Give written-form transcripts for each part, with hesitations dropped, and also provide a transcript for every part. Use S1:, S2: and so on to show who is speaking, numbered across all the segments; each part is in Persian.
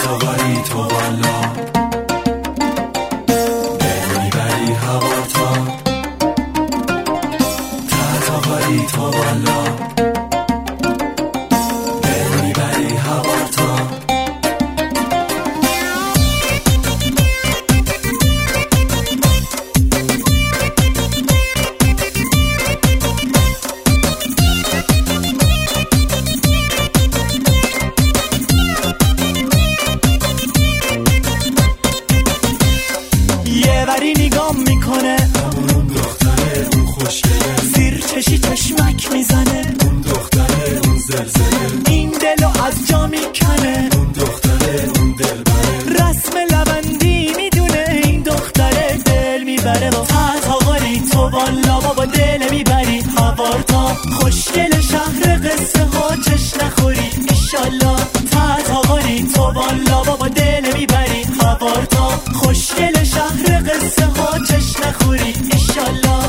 S1: تاتاواری تو والا دل میبری هوارتا تاتاواری تو والا دل میبری هوارتا
S2: وری نگام میکنه
S1: همون دختره اون خوشگله
S2: زیر چشی چشمک میزنه
S1: اون دختره اون زلزله
S2: این دلو از جا میکنه
S1: اون دختره اون دلبره
S2: رسم لبندی میدونه این دختره دل میبره با تاتاواری تو والا بابا دل میبری هوارتا خوشگل شهر قصه ها چش نخوری ایشالله تاتاواری تو والا بابا دل میبری هوارتا خوشگل شهر قصه ها چش نخوری ایشالله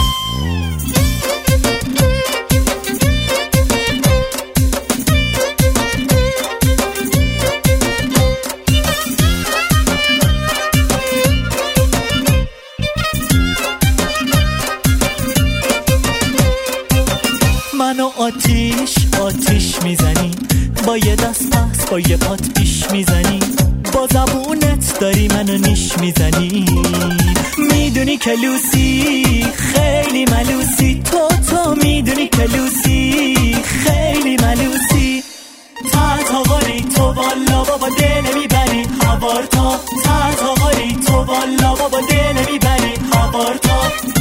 S2: منو آتیش میزنی با یه دست پس با یه پات پیش میزنی با زبونت داری منو نیش میزنی میدونی که لوسی خیلی ملوسی تو میدونی که لوسی خیلی ملوسی تاتاواری تو والا بابا دل میبری هوارتا تاتاواری تو والا بابا دل میبری هوارتا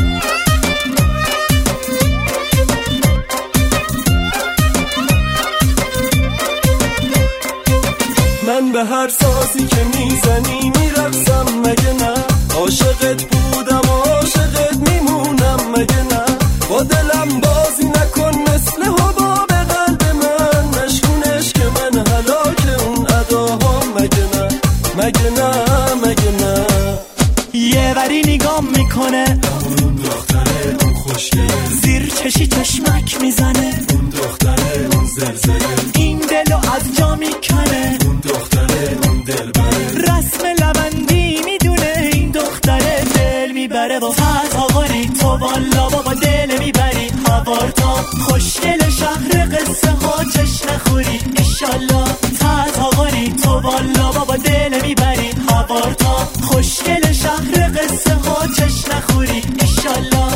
S1: من به هر سازی که میزنی میرقصم مگه نه عاشقت بودم عاشقت میمونم مگه نه با دلم بازی نکن مثل حباب قلب من نشکونش که من هلاک اون اداها مگه نه مگه نه مگه نه
S2: یه وری نگام میکنه
S1: اون دختره اون خوشگله
S2: زیر چشی چشمک میزنه
S1: اون دختره اون زلزله
S2: این دلو از جا میکنه
S1: اون دختره اون دلبره
S2: رسم لبندی میدونه این دختره دل میبره با تاتاواری تو والا بابا دل میبری هوارتا خوشگل شهر قصه ها چش نخوری ایشالله تاتاواری تو والا بابا دل میبری هوارتا خوشگل شهر قصه ها چش نخوری ایشالله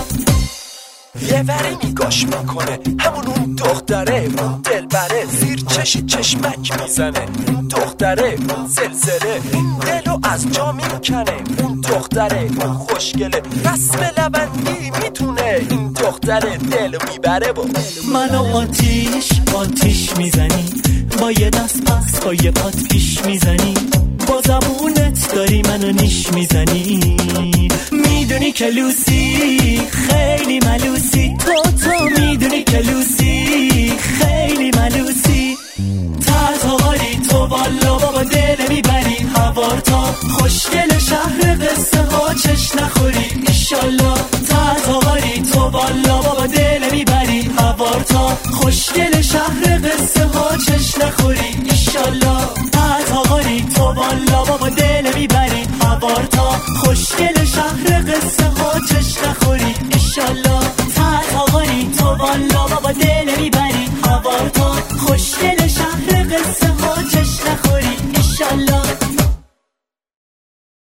S3: یه وری نگاش میکنه همون اون دختره اون دلبره زیر چشی چشمک میزنه اون دختره اون زلزله این دلو از جا میکنه اون دختره اون خوشگله رسم لبندی میتونه این دختره دلو میبره با
S2: منو آتیش میزنی با یه دست پس با یه پات پیش میزنی با زبونت داری منو نیش میزنی میدونی که لوسی خیلی ملوسی تو میدونی که لوسی خیلی ملوسی تاتاواری تو والا بابا دل میبری هوارتا خوشگل شهر قصه ها چش نخوری ایشالله تاتاواری تو والا بابا دل میبری هوارتا خوشگل شهر قصه ها چش نخوری ایشالله تاتاواری تو والا بابا دل میبری هوارتا خوشگل شهر قصه ها چش نخوری ایشالله تاتاواری تو والا بابا دل میبری هوارتا خوشگل شهر قصه ها چش نخوری